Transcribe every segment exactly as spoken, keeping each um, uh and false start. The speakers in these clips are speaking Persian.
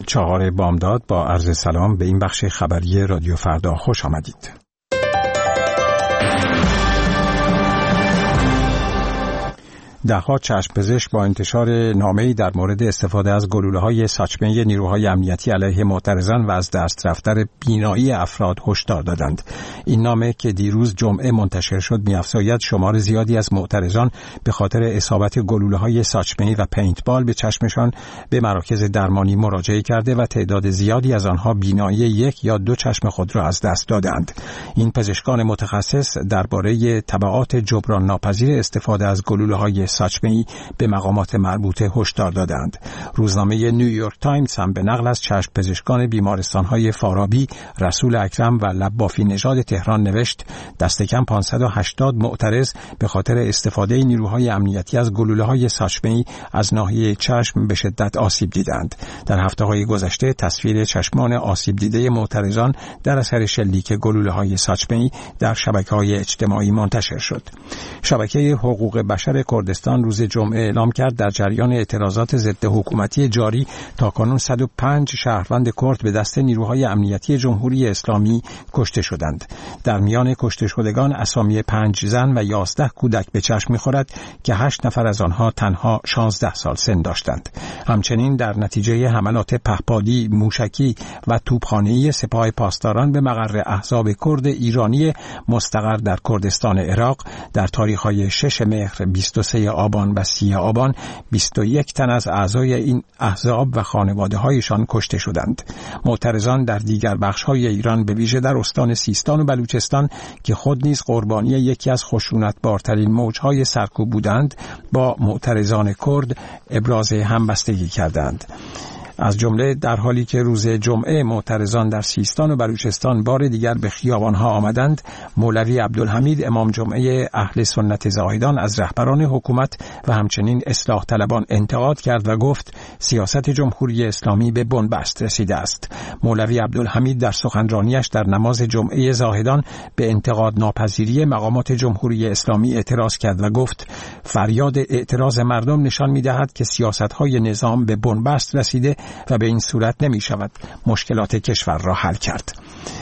چهار بامداد با عرض سلام به این بخش خبری رادیو فردا خوش آمدید. ده‌ها چشم‌پزشک با انتشار نامه‌ای در مورد استفاده از گلوله‌های ساچمه نیروهای امنیتی علیه معترضان و از دست رفتن بینایی افراد هشدار دادند. این نامه که دیروز جمعه منتشر شد می‌افزاید شمار زیادی از معترضان به خاطر اصابت گلوله‌های ساچمه و پینتبال به چشمشان به مراکز درمانی مراجعه کرده و تعداد زیادی از آنها بینایی یک یا دو چشم خود را از دست دادند. این پزشکان متخصص درباره تبعات جبران ناپذیر استفاده از گلوله‌های ساچمه‌ای به مقامات مربوطه هشدار دادند. روزنامه نیویورک تایمز هم به نقل از چشم پزشکان بیمارستان‌های فارابی، رسول اکرم و لبافی نژاد تهران نوشت دست کم پانصد و هشتاد معترض به خاطر استفاده نیروهای امنیتی از گلوله‌های ساچمه‌ای از ناحیه چشم به شدت آسیب دیدند. در هفته‌های گذشته تصویر چشمان آسیب دیده معترضان در اثر شلیک گلوله‌های ساچمه‌ای در شبکه‌های اجتماعی منتشر شد. شبکه حقوق بشر کردستان روز جمعه اعلام کرد در جریان اعتراضات ضد حکومتی جاری تاکنون صد و پنج شهروند کرد به دست نیروهای امنیتی جمهوری اسلامی کشته شدند. در میان کشته شدگان اسامی پنج زن و یازده کودک به چشم می‌خورد که هشت نفر از آنها تنها شانزده سال سن داشتند. همچنین در نتیجه حملات پهپادی، موشکی و توپخانه‌ای سپاه پاسداران به مقر احزاب کرد ایرانی مستقر در کردستان عراق در تاریخ‌های شش مهر، بیست و سه آبان و سی آبان بیست و یک تن از اعضای این احزاب و خانواده‌هایشان کشته شدند. معترضان در دیگر بخش‌های ایران به ویژه در استان سیستان و بلوچستان که خود نیز قربانی یکی از خشونت‌بارترین موج‌های سرکوب بودند، با معترضان کرد ابراز همبستگی کردند. از جمله در حالی که روز جمعه معترضان در سیستان و بلوچستان بار دیگر به خیابانها آمدند، مولوی عبدالحمید امام جمعه اهل سنت زاهدان از رهبران حکومت و همچنین اصلاح طلبان انتقاد کرد و گفت سیاست جمهوری اسلامی به بنبست رسیده است. مولوی عبدالحمید در سخنرانیش در نماز جمعه زاهدان به انتقاد ناپذیری مقامات جمهوری اسلامی اعتراض کرد و گفت فریاد اعتراض مردم نشان می‌دهد که سیاست‌های نظام به بنبست رسیده و به این صورت نمی شود مشکلات کشور را حل کرد.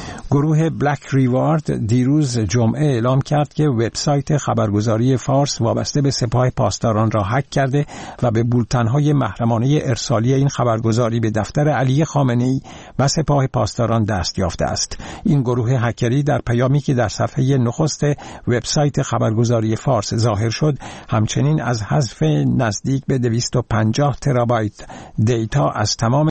گروه بلک ریوارد دیروز جمعه اعلام کرد که وبسایت خبرگزاری فارس وابسته به سپاه پاسداران را هک کرده و به بولتن‌های محرمانه ارسالی این خبرگزاری به دفتر علی خامنه‌ای و سپاه پاسداران دست یافته است. این گروه هکری در پیامی که در صفحه نخست وبسایت خبرگزاری فارس ظاهر شد، همچنین از حذف نزدیک به دویست و پنجاه ترابایت دیتا از تمام